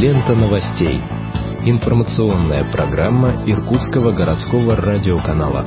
Лента новостей. Информационная программа Иркутского городского радиоканала.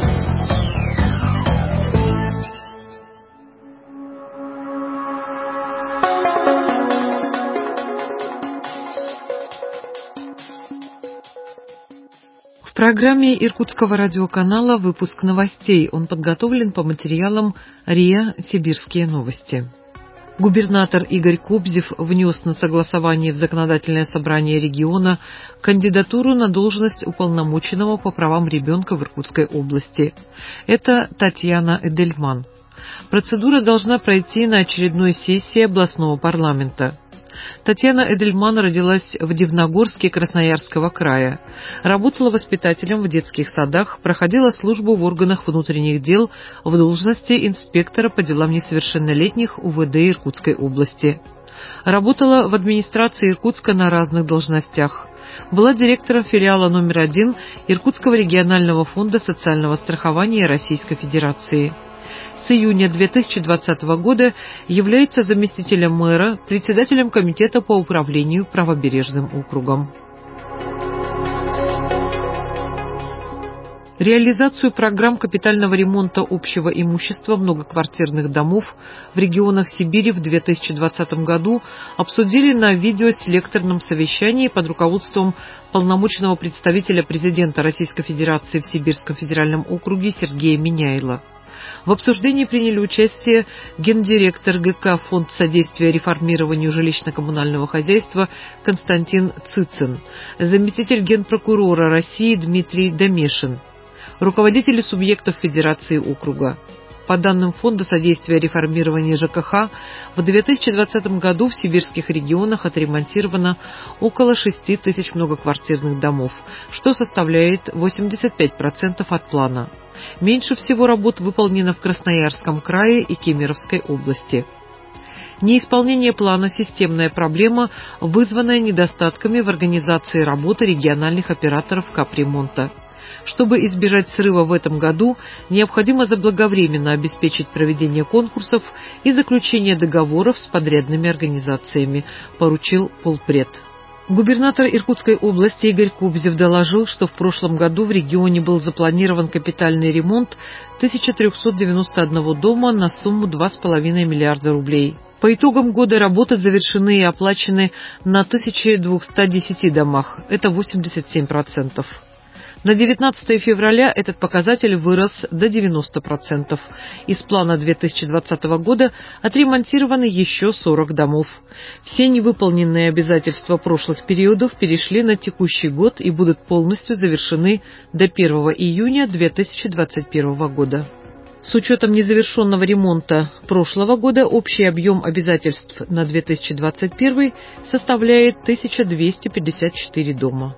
В программе Иркутского радиоканала выпуск новостей. Он подготовлен по материалам РИА «Сибирские новости». Губернатор Игорь Кобзев внес на согласование в Законодательное собрание региона кандидатуру на должность уполномоченного по правам ребенка в Иркутской области. Это Татьяна Эдельман. Процедура должна пройти на очередной сессии областного парламента. Татьяна Эдельман родилась в Дивногорске Красноярского края. Работала воспитателем в детских садах, проходила службу в органах внутренних дел в должности инспектора по делам несовершеннолетних УВД Иркутской области. Работала в администрации Иркутска на разных должностях. Была директором филиала номер 1 Иркутского регионального фонда социального страхования Российской Федерации. С июня 2020 года является заместителем мэра, председателем комитета по управлению правобережным округом. Реализацию программ капитального ремонта общего имущества многоквартирных домов в регионах Сибири в 2020 году обсудили на видеоселекторном совещании под руководством полномочного представителя президента Российской Федерации в Сибирском федеральном округе Сергея Миняйла. В обсуждении приняли участие гендиректор ГК «Фонд содействия реформированию жилищно-коммунального хозяйства» Константин Цицин, заместитель генпрокурора России Дмитрий Домешин, руководители субъектов Федерации округа. По данным Фонда содействия реформированию ЖКХ, в 2020 году в сибирских регионах отремонтировано около 6 тысяч многоквартирных домов, что составляет 85% от плана. Меньше всего работ выполнено в Красноярском крае и Кемеровской области. Неисполнение плана – системная проблема, вызванная недостатками в организации работы региональных операторов капремонта. Чтобы избежать срыва в этом году, необходимо заблаговременно обеспечить проведение конкурсов и заключение договоров с подрядными организациями, поручил полпред. Губернатор Иркутской области Игорь Кобзев доложил, что в прошлом году в регионе был запланирован капитальный ремонт 1391 дома на сумму 2,5 миллиарда рублей. По итогам года работы завершены и оплачены на 1210 домах, это 87%. На 19 февраля этот показатель вырос до 90%. Из плана 2020 года отремонтированы еще 40 домов. Все невыполненные обязательства прошлых периодов перешли на текущий год и будут полностью завершены до 1 июня 2021 года. С учетом незавершенного ремонта прошлого года общий объем обязательств на 2021 составляет 1254 дома.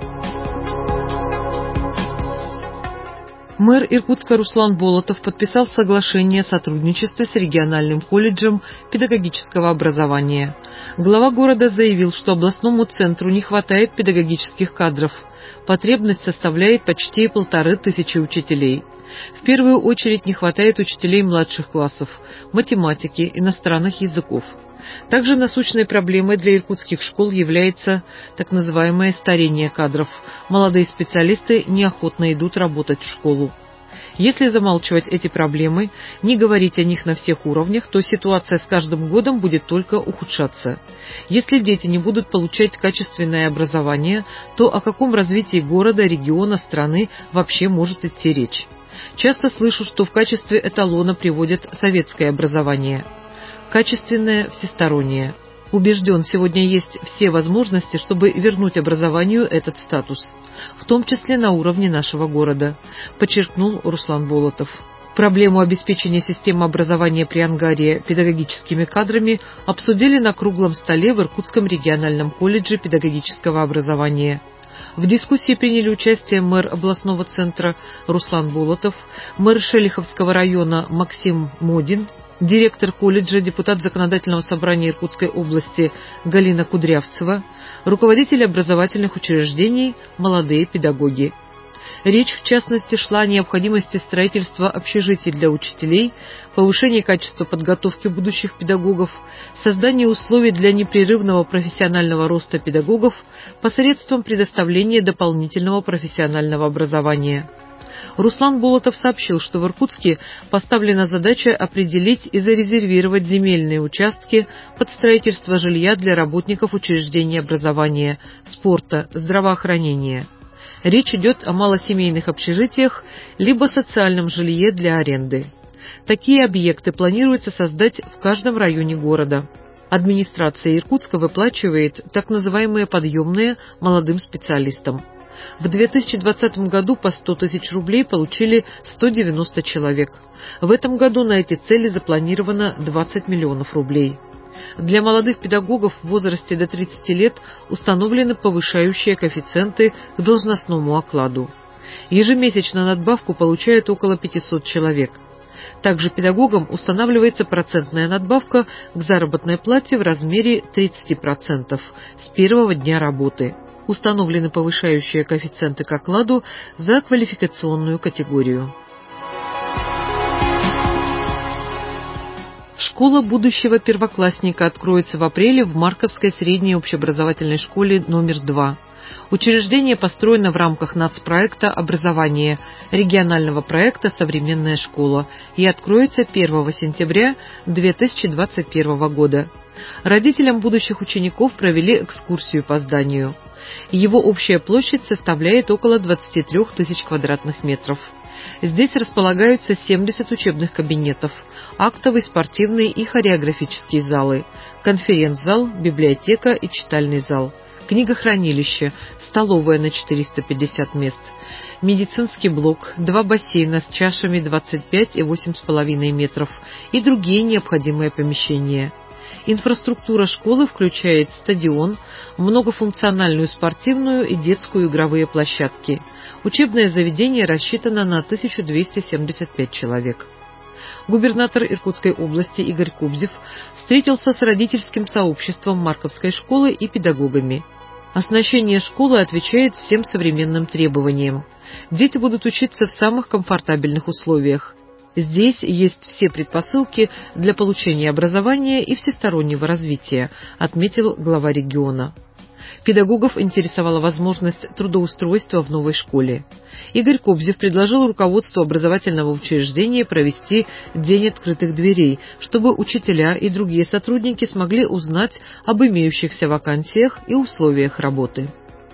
Мэр Иркутска Руслан Болотов подписал соглашение о сотрудничестве с региональным колледжем педагогического образования. Глава города заявил, что областному центру не хватает педагогических кадров. Потребность составляет почти 1500 учителей. В первую очередь не хватает учителей младших классов, математики, иностранных языков. Также насущной проблемой для иркутских школ является так называемое старение кадров. Молодые специалисты неохотно идут работать в школу. Если замалчивать эти проблемы, не говорить о них на всех уровнях, то ситуация с каждым годом будет только ухудшаться. Если дети не будут получать качественное образование, то о каком развитии города, региона, страны вообще может идти речь? Часто слышу, что в качестве эталона приводят советское образование. Качественное, всестороннее. Убежден, сегодня есть все возможности, чтобы вернуть образованию этот статус, в том числе на уровне нашего города, подчеркнул Руслан Болотов. Проблему обеспечения системы образования при Ангаре педагогическими кадрами обсудили на круглом столе в Иркутском региональном колледже педагогического образования. В дискуссии приняли участие мэр областного центра Руслан Болотов, мэр Шелиховского района Максим Модин, директор колледжа, депутат Законодательного собрания Иркутской области Галина Кудрявцева, руководители образовательных учреждений, молодые педагоги. Речь, в частности, шла о необходимости строительства общежитий для учителей, повышения качества подготовки будущих педагогов, создании условий для непрерывного профессионального роста педагогов посредством предоставления дополнительного профессионального образования. Руслан Болотов сообщил, что в Иркутске поставлена задача определить и зарезервировать земельные участки под строительство жилья для работников учреждений образования, спорта, здравоохранения. Речь идет о малосемейных общежитиях либо социальном жилье для аренды. Такие объекты планируется создать в каждом районе города. Администрация Иркутска выплачивает так называемые подъемные молодым специалистам. В 2020 году по 100 тысяч рублей получили 190 человек. В этом году на эти цели запланировано 20 миллионов рублей. Для молодых педагогов в возрасте до 30 лет установлены повышающие коэффициенты к должностному окладу. Ежемесячно надбавку получают около 500 человек. Также педагогам устанавливается процентная надбавка к заработной плате в размере 30% с первого дня работы. Установлены повышающие коэффициенты к окладу за квалификационную категорию. Школа будущего первоклассника откроется в апреле в Марковской средней общеобразовательной школе номер 2. Учреждение построено в рамках нацпроекта «Образование» регионального проекта «Современная школа» и откроется 1 сентября 2021 года. Родителям будущих учеников провели экскурсию по зданию. Его общая площадь составляет около 23 тысяч квадратных метров. Здесь располагаются 70 учебных кабинетов, актовый, спортивный и хореографические залы, конференц-зал, библиотека и читальный зал, книгохранилище, столовая на 450 мест, медицинский блок, 2 бассейна с чашами 25 и 8,5 метров и другие необходимые помещения. Инфраструктура школы включает стадион, многофункциональную спортивную и детскую игровые площадки. Учебное заведение рассчитано на 1275 человек. Губернатор Иркутской области Игорь Кобзев встретился с родительским сообществом Марковской школы и педагогами. Оснащение школы отвечает всем современным требованиям. Дети будут учиться в самых комфортабельных условиях. Здесь есть все предпосылки для получения образования и всестороннего развития, отметил глава региона. Педагогов интересовала возможность трудоустройства в новой школе. Игорь Кобзев предложил руководству образовательного учреждения провести День открытых дверей, чтобы учителя и другие сотрудники смогли узнать об имеющихся вакансиях и условиях работы.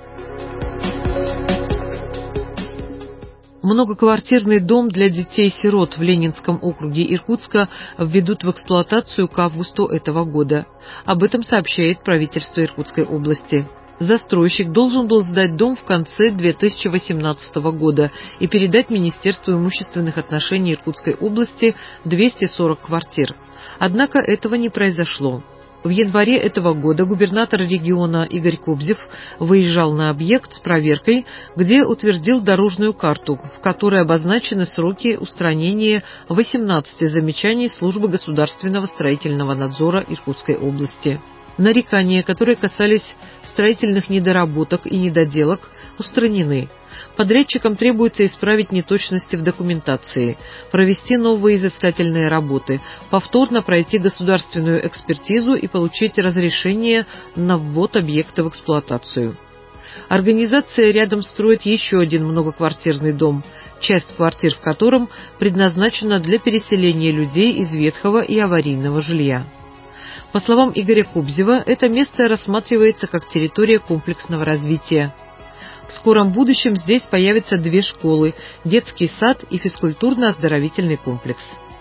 Многоквартирный дом для детей-сирот в Ленинском округе Иркутска введут в эксплуатацию к августу этого года. Об этом сообщает правительство Иркутской области. Застройщик должен был сдать дом в конце 2018 года и передать Министерству имущественных отношений Иркутской области 240 квартир. Однако этого не произошло. В январе этого года губернатор региона Игорь Кобзев выезжал на объект с проверкой, где утвердил дорожную карту, в которой обозначены сроки устранения 18 замечаний Службы государственного строительного надзора Иркутской области. Нарекания, которые касались строительных недоработок и недоделок, устранены. Подрядчикам требуется исправить неточности в документации, провести новые изыскательные работы, повторно пройти государственную экспертизу и получить разрешение на ввод объекта в эксплуатацию. Организация рядом строит еще один многоквартирный дом, часть квартир в котором предназначена для переселения людей из ветхого и аварийного жилья. По словам Игоря Кобзева, это место рассматривается как территория комплексного развития. В скором будущем здесь появятся 2 школы, детский сад и физкультурно-оздоровительный комплекс.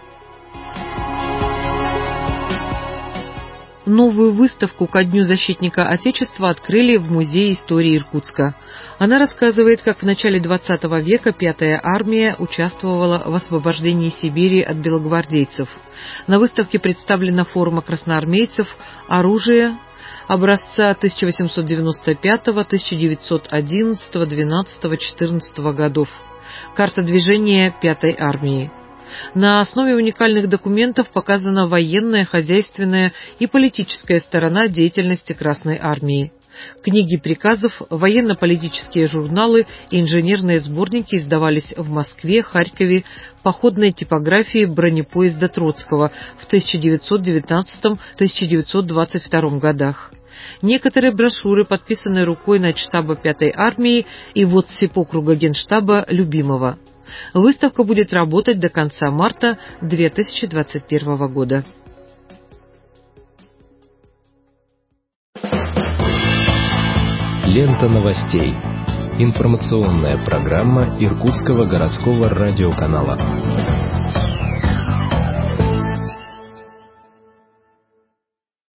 Новую выставку ко Дню защитника Отечества открыли в Музее истории Иркутска. Она рассказывает, как в начале XX века 5-я армия участвовала в освобождении Сибири от белогвардейцев. На выставке представлена форма красноармейцев, оружие образца 1895, 1911, 12, 14 годов, карта движения 5-й армии. На основе уникальных документов показана военная, хозяйственная и политическая сторона деятельности Красной армии. Книги приказов, военно-политические журналы и инженерные сборники издавались в Москве, Харькове, походной типографии бронепоезда Троцкого в 1919-1922 годах. Некоторые брошюры, подписанные рукой начштаба 5-й армии и вотсипокруга Генштаба Любимова. Выставка будет работать до конца марта 2021 года. Лента новостей. Информационная программа Иркутского городского радиоканала.